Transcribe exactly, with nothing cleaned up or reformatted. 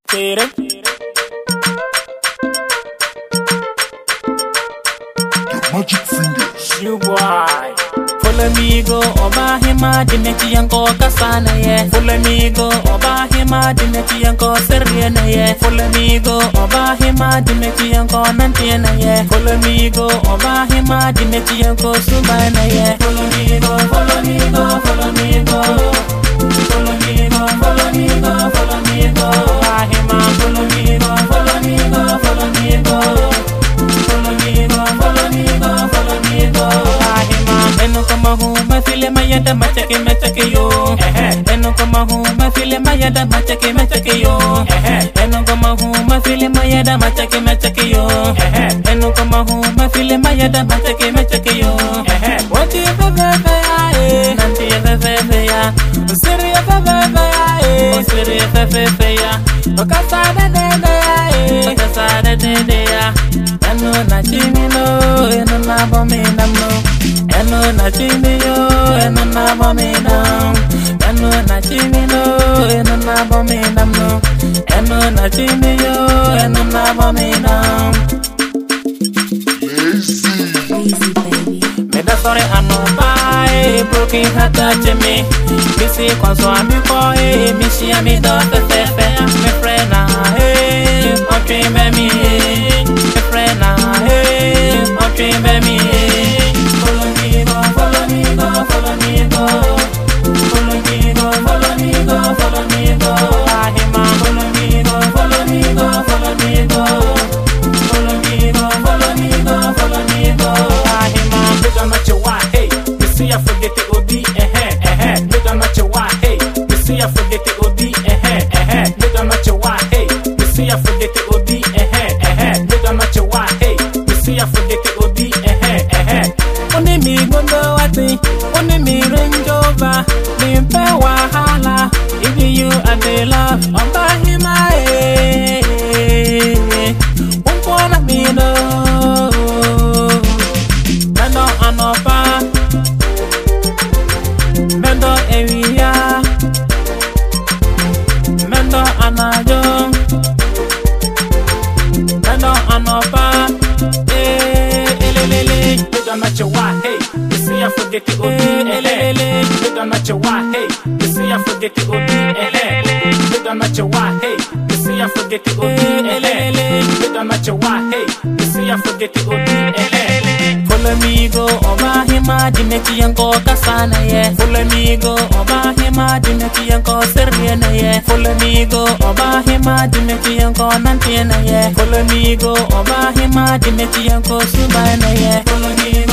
Tere. Magic fingers. You boy. Follow me go oba hima dineki yanko kasana ye. Follow me go oba hima dineki yanko seriana ye. Follow me go oba hima dineki yanko nantiana ye. Follow me go oba hima dineki yanko subana ye. Follow me go, follow me go, follow me go. Follow me go, follow me go, follow me go. Oba hima follow me go, follow me go, follow me go. Follow me go, follow me go, follow me go. Ahima, eno kama hu mafile mayada machake machake yo. Eno kama hu mafile mayada machake machake yo. Eno kama hu mafile mayada machake machake yo. Eno kama hu mafile mayada machake machake yo. What you fefe ya eh? Nanti ya fefe ya. Siri ya fefe ya eh? Siri ya fefe ya. Okasada dede ya eh? Okasada dede ya. Eno na chini no, eno na bomina no. Eno na chini yo, eno na bomina. Eno na chini no, eno na bomina no. Eno na chini yo, eno na bomina. Lazy. Lazy baby. Me da sorry ano bye, broken heart touch me. Busy kwa so ami ko eh, mi shi ami do fe fe fe. Me friend na eh, o dream me. Me friend na eh, o dream me. Follow me go, follow me go, follow me go. Follow me go, follow me go, follow me go. Ahima, follow me go, follow me go, follow me go. Follow me go, follow me go, follow me go. Ahima, look at my chihuahua, hey. You see I forget the O D, eh eh eh. Look at my chihuahua, hey. You see I forget the O D, eh eh eh. Look at my chihuahua, hey. You see I forget the O D, eh eh eh. Look at my chihuahua, hey. You see I forget the O D, eh eh eh. Only me gondo wati, only me range over. Me pe wahala, if you are the love, oba hima eh. Umpona me no, mendo anopa, mendo area, mendo anajo, mendo anopa, eh, elelele. Look at my chihuahua, hey. You see I forget the O D, elelele. Look at my chihuahua, hey. You see I forget the O D, elelele. Look at my chihuahua, hey. You see I forget the O D, elelele. Look at my chihuahua, hey. You see I forget the O D, elelele. Follow me go, oba hima dineki yanko kasana ye. Follow me go, oba hima dineki yanko seriana ye. Follow me go, oba hima dineki yanko nantiana ye. Follow me go, oba hima dineki yanko subana ye. Follow me